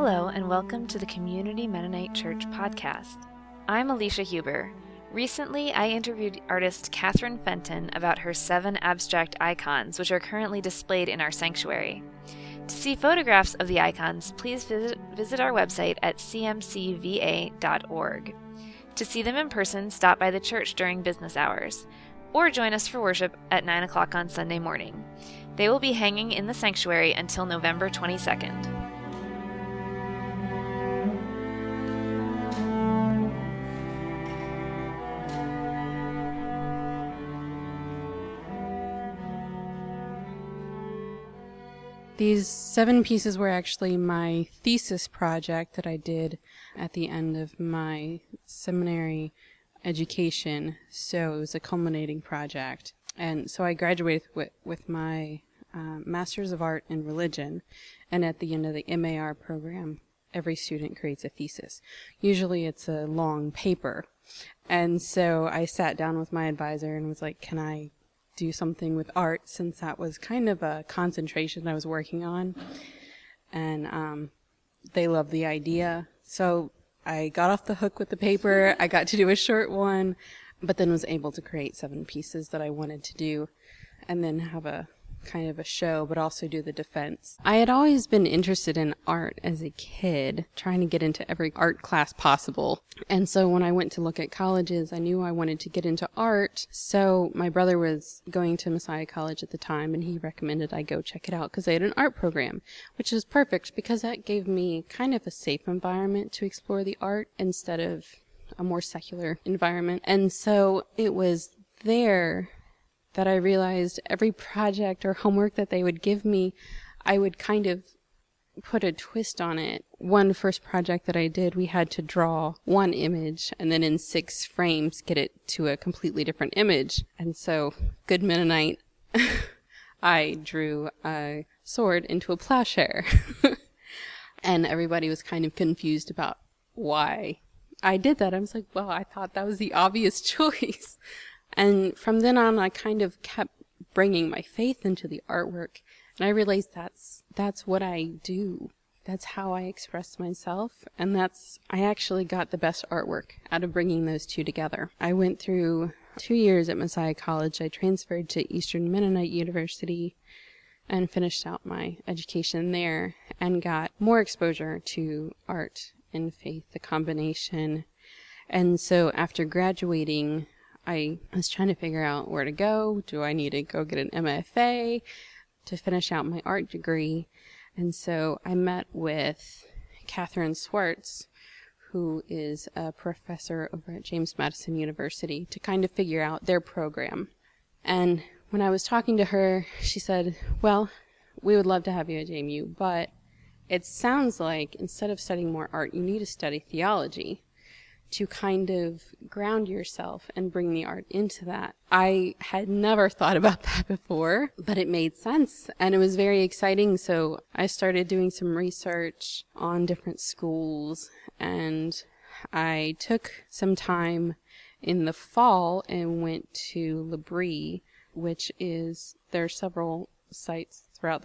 Hello, and welcome to the Community Mennonite Church podcast. I'm Alicia Huber. Recently, I interviewed artist Catherine Fenton about her 7 abstract icons, which are currently displayed in our sanctuary. To see photographs of the icons, please visit our website at cmcva.org. To see them in person, stop by the church during business hours, or join us for worship at 9 o'clock on Sunday morning. They will be hanging in the sanctuary until November 22nd. These 7 pieces were actually my thesis project that I did at the end of my seminary education, so it was a culminating project. And so I graduated with my Master's of Art in Religion, and at the end of the MAR program, every student creates a thesis. Usually it's a long paper, and so I sat down with my advisor and was like, can I do something with art, since that was kind of a concentration I was working on, and they loved the idea. So I got off the hook with the paper. I got to do a short one, but then was able to create 7 pieces that I wanted to do, and then have a kind of a show, but also do the defense. I had always been interested in art as a kid, trying to get into every art class possible. And so when I went to look at colleges, I knew I wanted to get into art. So my brother was going to Messiah College at the time, and he recommended I go check it out because they had an art program, which is perfect because that gave me kind of a safe environment to explore the art instead of a more secular environment. And so it was there that I realized every project or homework that they would give me, I would kind of put a twist on it. One first project that I did, we had to draw one image and then in 6 frames get it to a completely different image. And so, good Mennonite, I drew a sword into a plowshare. And everybody was kind of confused about why I did that. I was like, well, I thought that was the obvious choice. And from then on, I kind of kept bringing my faith into the artwork. And I realized that's what I do. That's how I express myself. And I actually got the best artwork out of bringing those 2 together. I went through 2 years at Messiah College. I transferred to Eastern Mennonite University and finished out my education there and got more exposure to art and faith, the combination. And so after graduating, I was trying to figure out where to go. Do I need to go get an MFA to finish out my art degree? And so I met with Catherine Swartz, who is a professor over at James Madison University, to kind of figure out their program. And when I was talking to her, she said, well, we would love to have you at JMU, but it sounds like instead of studying more art, you need to study theology to kind of ground yourself and bring the art into that. I had never thought about that before, but it made sense, and it was very exciting. So I started doing some research on different schools, and I took some time in the fall and went to L'Abri, which is, there are several sites throughout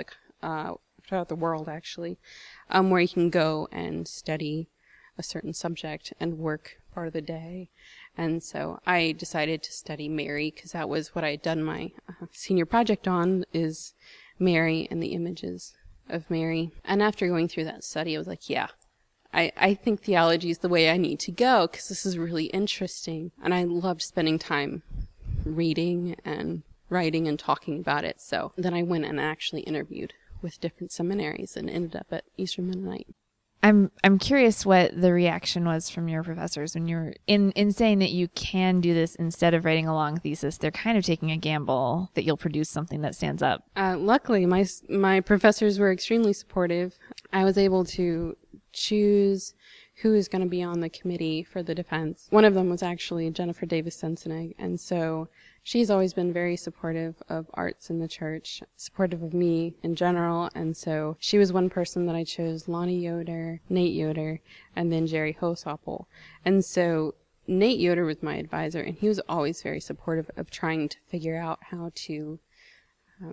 the world, actually, where you can go and study a certain subject and work part of the day. And so I decided to study Mary because that was what I had done my senior project on, is Mary and the images of Mary. And after going through that study, I was like, yeah, I think theology is the way I need to go because this is really interesting. And I loved spending time reading and writing and talking about it. So then I went and actually interviewed with different seminaries and ended up at Eastern Mennonite. I'm curious what the reaction was from your professors when you were in saying that you can do this instead of writing a long thesis. They're kind of taking a gamble that you'll produce something that stands up. Luckily, my professors were extremely supportive. I was able to choose who is going to be on the committee for the defense. One of them was actually Jennifer Davis Sensenig, and so she's always been very supportive of arts in the church, supportive of me in general, and so she was one person that I chose: Lonnie Yoder, Nate Yoder, and then Jerry Hosoppel. And so Nate Yoder was my advisor, and he was always very supportive of trying to figure out how to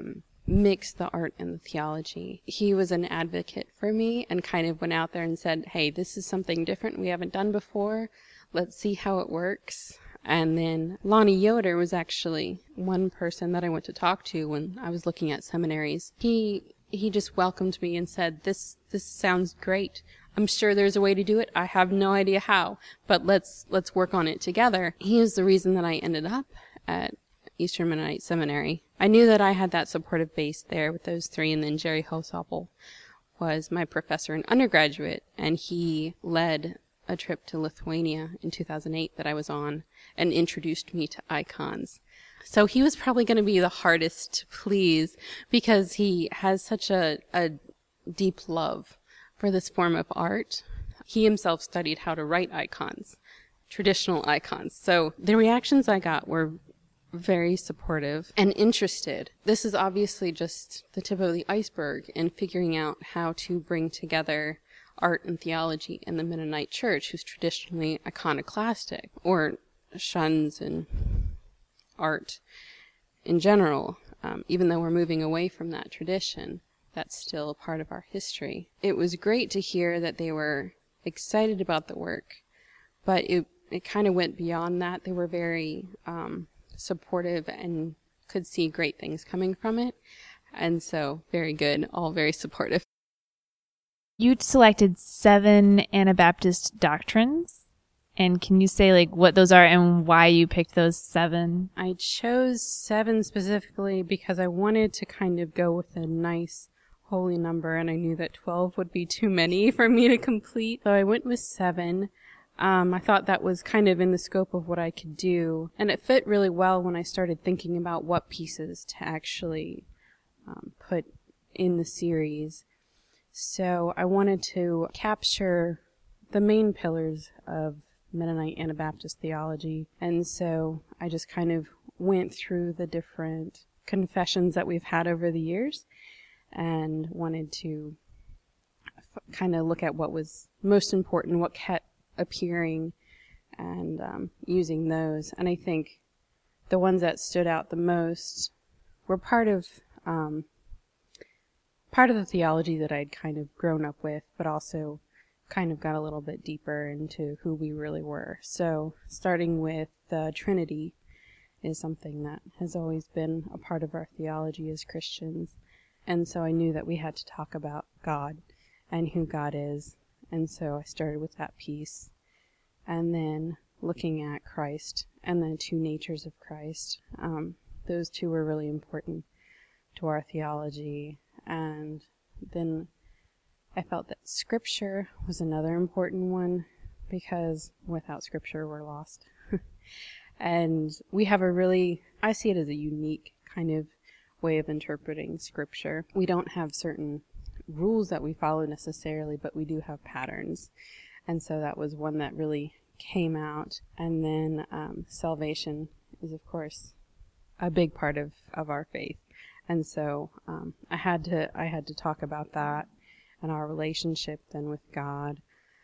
mix the art and the theology. He was an advocate for me and kind of went out there and said, hey, this is something different we haven't done before. Let's see how it works. And then Lonnie Yoder was actually one person that I went to talk to when I was looking at seminaries. He just welcomed me and said, this sounds great. I'm sure there's a way to do it. I have no idea how, but let's work on it together. He is the reason that I ended up at Eastern Mennonite Seminary. I knew that I had that supportive base there with those three, and then Jerry Hosoppel was my professor in undergraduate, and he led a trip to Lithuania in 2008 that I was on and introduced me to icons. So he was probably going to be the hardest to please because he has such a deep love for this form of art. He himself studied how to write icons, traditional icons. So the reactions I got were very supportive and interested. This is obviously just the tip of the iceberg in figuring out how to bring together art and theology in the Mennonite Church, who's traditionally iconoclastic or shuns and art in general. Even though we're moving away from that tradition, that's still a part of our history. It was great to hear that they were excited about the work, but it kind of went beyond that. They were very supportive and could see great things coming from it. And so very good, all very supportive. You selected 7 Anabaptist doctrines. And can you say what those are and why you picked those 7? I chose 7 specifically because I wanted to kind of go with a nice holy number, and I knew that 12 would be too many for me to complete. So I went with 7. I thought that was kind of in the scope of what I could do, and it fit really well when I started thinking about what pieces to actually put in the series. So I wanted to capture the main pillars of Mennonite Anabaptist theology, and so I just kind of went through the different confessions that we've had over the years and wanted to kind of look at what was most important, what kept appearing, and using those. And I think the ones that stood out the most were part of the theology that I'd kind of grown up with, but also kind of got a little bit deeper into who we really were. So starting with the Trinity is something that has always been a part of our theology as Christians. And so I knew that we had to talk about God and who God is. And so I started with that piece. And then looking at Christ and the 2 natures of Christ. Those 2 were really important to our theology. And then I felt that Scripture was another important one, because without Scripture we're lost. And we have I see it as a unique kind of way of interpreting Scripture. We don't have certain rules that we follow necessarily, but we do have patterns. And so that was one that really came out. And then salvation is, of course, a big part of our faith. And so I had to talk about that and our relationship then with God.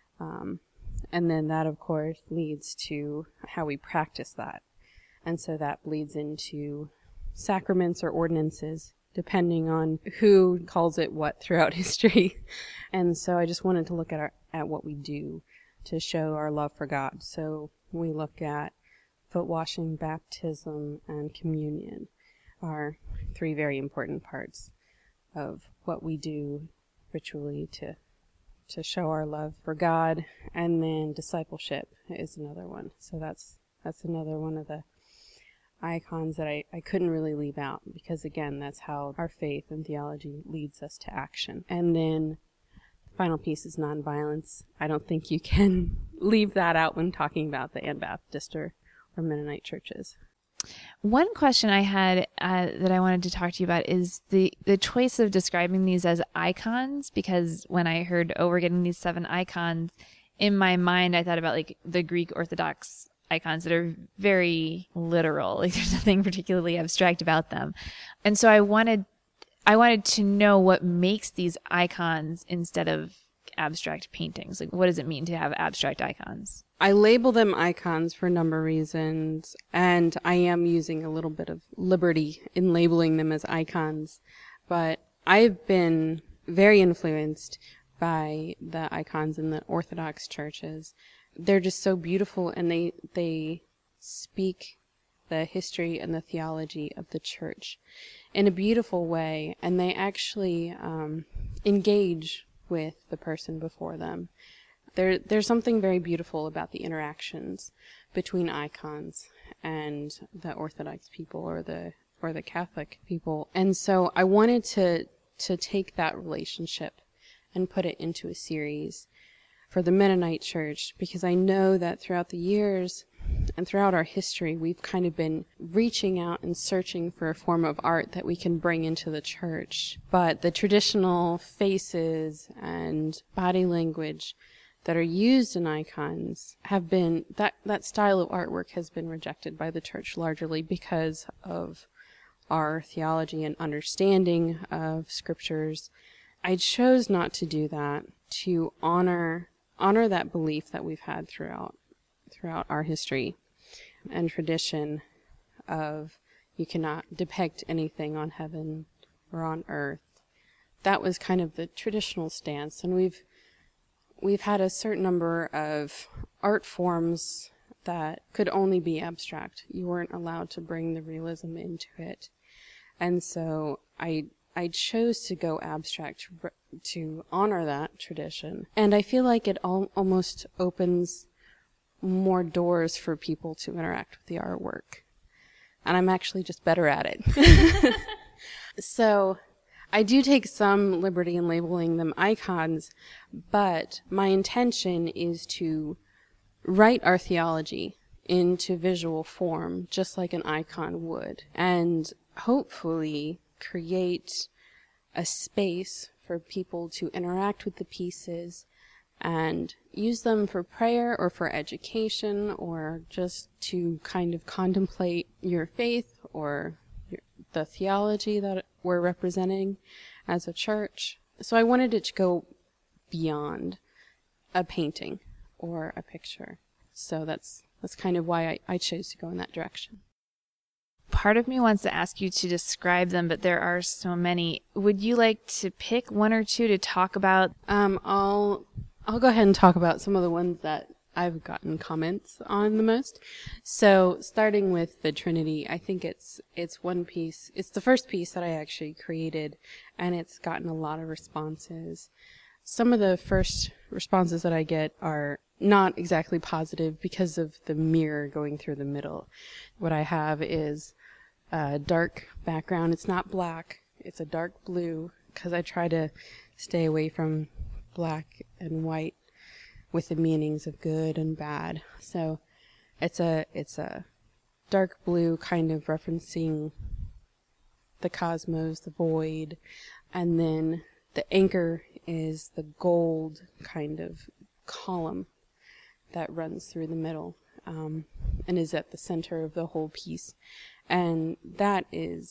And then that, of course, leads to how we practice that. And so that bleeds into sacraments or ordinances, depending on who calls it what throughout history. And so I just wanted to look at what we do to show our love for God. So we look at foot washing, baptism, and communion are 3 very important parts of what we do ritually to show our love for God. And then discipleship is another one. So that's another one of the icons that I couldn't really leave out, because again, that's how our faith and theology leads us to action. And then the final piece is nonviolence. I don't think you can leave that out when talking about the Anabaptist or Mennonite churches. One question I had that I wanted to talk to you about is the choice of describing these as icons, because when I heard, we're getting these 7 icons, in my mind I thought about the Greek Orthodox icons that are very literal. There's nothing particularly abstract about them. And so I wanted to know what makes these icons instead of abstract paintings. What does it mean to have abstract icons? I label them icons for a number of reasons, and I am using a little bit of liberty in labeling them as icons. but I've been very influenced by the icons in the Orthodox churches. They're just so beautiful, and they speak the history and the theology of the church in a beautiful way, and they actually engage with the person before them. There's something very beautiful about the interactions between icons and the Orthodox people or the Catholic people. And so I wanted to take that relationship and put it into a series for the Mennonite Church, because I know that throughout the years and throughout our history, we've kind of been reaching out and searching for a form of art that we can bring into the church. But the traditional faces and body language that are used in icons have been, that style of artwork has been rejected by the church largely because of our theology and understanding of scriptures. I chose not to do that, to honor that belief that we've had throughout our history and tradition of you cannot depict anything on heaven or on earth. That was kind of the traditional stance, and we've had a certain number of art forms that could only be abstract. You weren't allowed to bring the realism into it. And so I chose to go abstract to honor that tradition. And I feel like it almost opens more doors for people to interact with the artwork. And I'm actually just better at it. So I do take some liberty in labeling them icons, but my intention is to write our theology into visual form, just like an icon would, and hopefully create a space for people to interact with the pieces and use them for prayer or for education or just to kind of contemplate your faith or the theology that we're representing as a church. So I wanted it to go beyond a painting or a picture. So that's kind of why I chose to go in that direction. Part of me wants to ask you to describe them, but there are so many. Would you like to pick one or two to talk about? I'll go ahead and talk about some of the ones that I've gotten comments on the most. So starting with the Trinity, I think it's one piece. It's the first piece that I actually created, and it's gotten a lot of responses. Some of the first responses that I get are not exactly positive because of the mirror going through the middle. What I have is a dark background. It's not black. It's a dark blue because I try to stay away from black and white with the meanings of good and bad. So it's a dark blue kind of referencing the cosmos, the void, and then the anchor is the gold kind of column that runs through the middle and is at the center of the whole piece. And that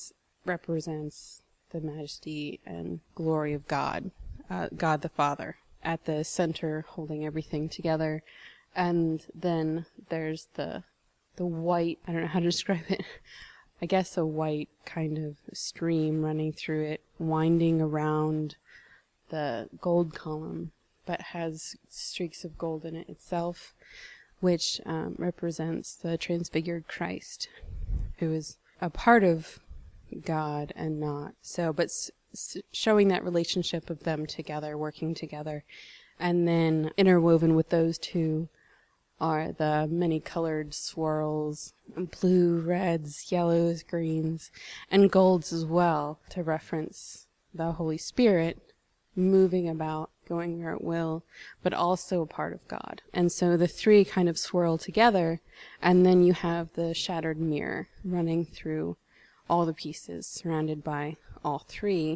represents the majesty and glory of God, God the Father, at the center holding everything together. And then there's the white, I don't know how to describe it, I guess a white kind of stream running through it, winding around the gold column, but has streaks of gold in it itself, which represents the transfigured Christ, who is a part of God and not. So, but showing that relationship of them together, working together. And then interwoven with those two are the many colored swirls, blue, reds, yellows, greens, and golds as well, to reference the Holy Spirit moving about, going where it will, but also a part of God. And so the three kind of swirl together, and then you have the shattered mirror running through all the pieces, surrounded by all three.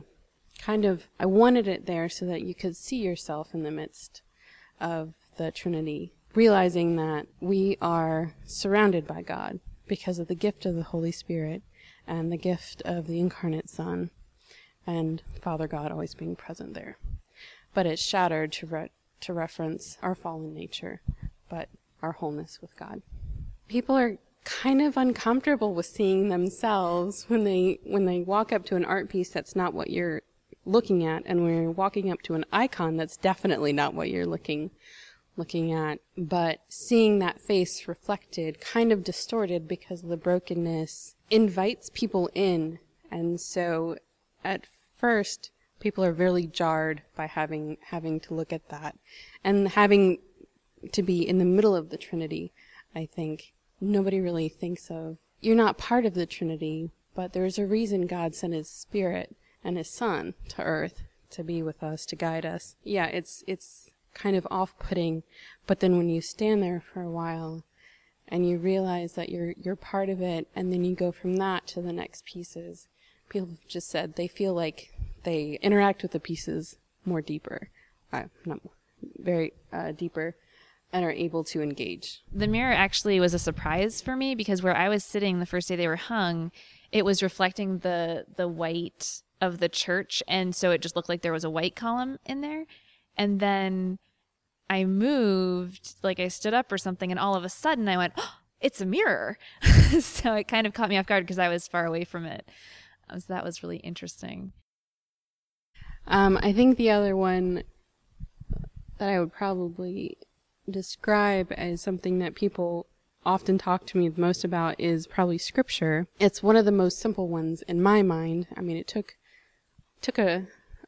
I wanted it there so that you could see yourself in the midst of the Trinity, realizing that we are surrounded by God because of the gift of the Holy Spirit and the gift of the incarnate Son, and Father God always being present there. But it's shattered to reference our fallen nature, but our wholeness with God. People are kind of uncomfortable with seeing themselves when they walk up to an art piece that's not what you're looking at, and when you're walking up to an icon that's definitely not what you're looking at. But seeing that face reflected, kind of distorted because of the brokenness, invites people in. And so at first, people are really jarred by having to look at that, and having to be in the middle of the Trinity. I think nobody really thinks of, you're not part of the Trinity, but there's a reason God sent his Spirit and his Son to earth to be with us, to guide us. Yeah, it's kind of off-putting, but then when you stand there for a while and you realize that you're part of it, and then you go from that to the next pieces, people have just said they feel like they interact with the pieces more deeper, not very deeper, and are able to engage. The mirror actually was a surprise for me, because where I was sitting the first day they were hung, it was reflecting the white of the church, and so it just looked like there was a white column in there. And then I moved, like I stood up or something, and all of a sudden I went, oh, it's a mirror. So it kind of caught me off guard because I was far away from it. So that was really interesting. I think the other one that I would probably describe as something that people often talk to me the most about is probably scripture. It's one of the most simple ones in my mind. I mean, it took a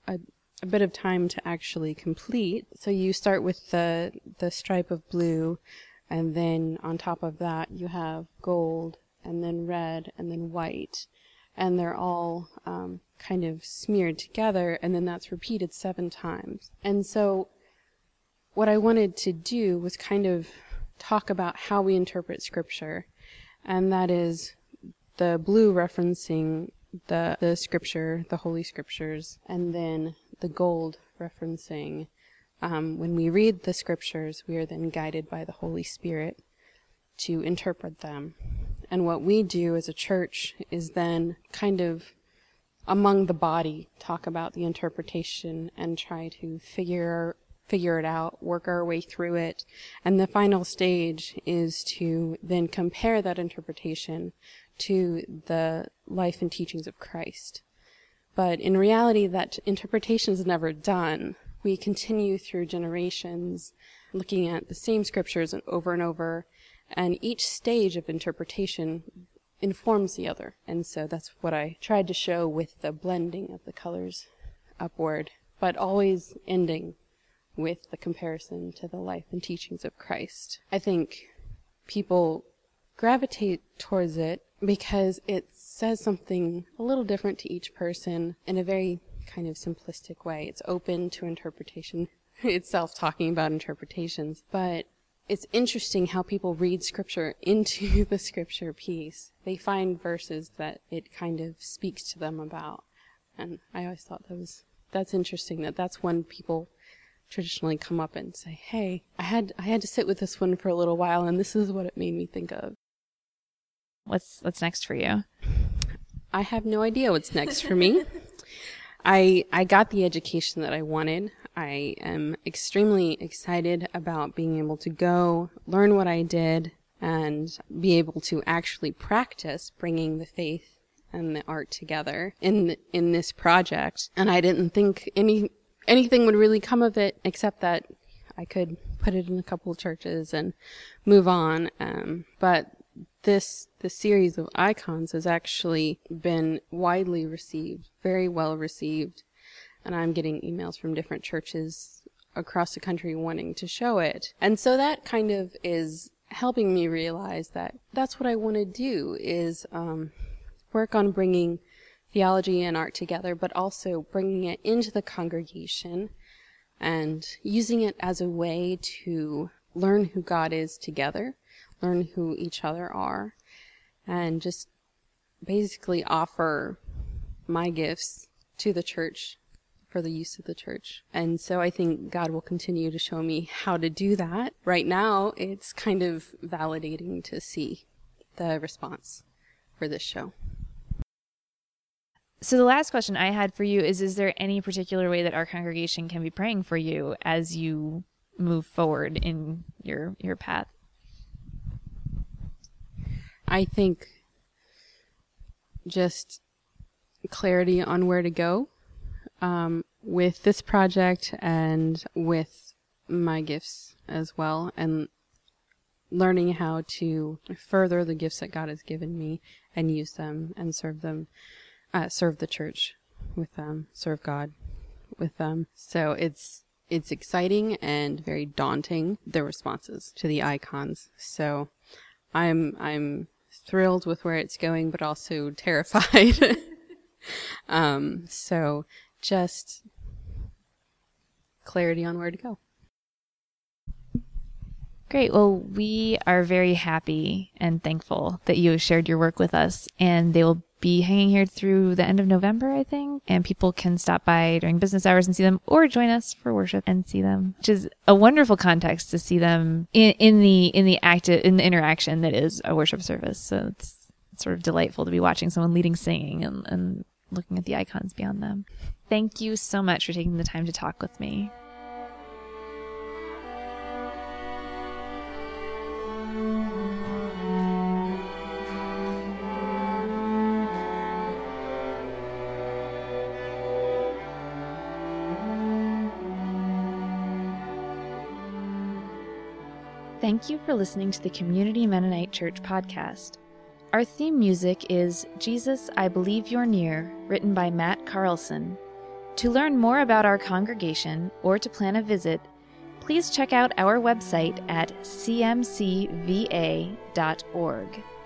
bit of time to actually complete. So you start with the stripe of blue, and then on top of that you have gold, and then red, and then white, and they're all kind of smeared together, and then that's repeated 7 times. And so what I wanted to do was kind of talk about how we interpret scripture, and that is the blue referencing the scripture, the Holy Scriptures, and then the gold referencing when we read the scriptures, we are then guided by the Holy Spirit to interpret them. And what we do as a church is then kind of among the body talk about the interpretation and try to figure it out, work our way through it. And the final stage is to then compare that interpretation to the life and teachings of Christ. But in reality, that interpretation is never done. We continue through generations looking at the same scriptures over and over, and each stage of interpretation informs the other. And so that's what I tried to show with the blending of the colors upward, but always ending with the comparison to the life and teachings of Christ. I think people gravitate towards it because it says something a little different to each person in a very kind of simplistic way. It's open to interpretation itself, talking about interpretations, but it's interesting how people read scripture into the scripture piece. They find verses that it kind of speaks to them about. And I always thought that's interesting, that's when people traditionally come up and say, hey, I had to sit with this one for a little while, and this is what it made me think of. What's next for you? I have no idea what's next for me. I got the education that I wanted. I am extremely excited about being able to go learn what I did and be able to actually practice bringing the faith and the art together in this project. And I didn't think anything would really come of it, except that I could put it in a couple of churches and move on. But the series of icons has actually been widely received, very well received. And I'm getting emails from different churches across the country wanting to show it. And so that kind of is helping me realize that that's what I want to do, is work on bringing theology and art together, but also bringing it into the congregation and using it as a way to learn who God is together, learn who each other are, and just basically offer my gifts to the church for the use of the church. And so I think God will continue to show me how to do that. Right now, it's kind of validating to see the response for this show. So the last question I had for you is there any particular way that our congregation can be praying for you as you move forward in your path? I think just clarity on where to go with this project and with my gifts as well, and learning how to further the gifts that God has given me and use them and serve them, serve the church with them, serve God with them. So it's exciting and very daunting, the responses to the icons. So I'm thrilled with where it's going, but also terrified. So just clarity on where to go. Great. Well, we are very happy and thankful that you have shared your work with us, and they will be hanging here through the end of November, I think, and people can stop by during business hours and see them, or join us for worship and see them, which is a wonderful context to see them in the interaction that is a worship service. So it's sort of delightful to be watching someone leading singing and looking at the icons beyond them. Thank you so much for taking the time to talk with me. Thank you for listening to the Community Mennonite Church podcast. Our theme music is Jesus, I Believe You're Near, written by Matt Carlson. To learn more about our congregation or to plan a visit, please check out our website at cmcva.org.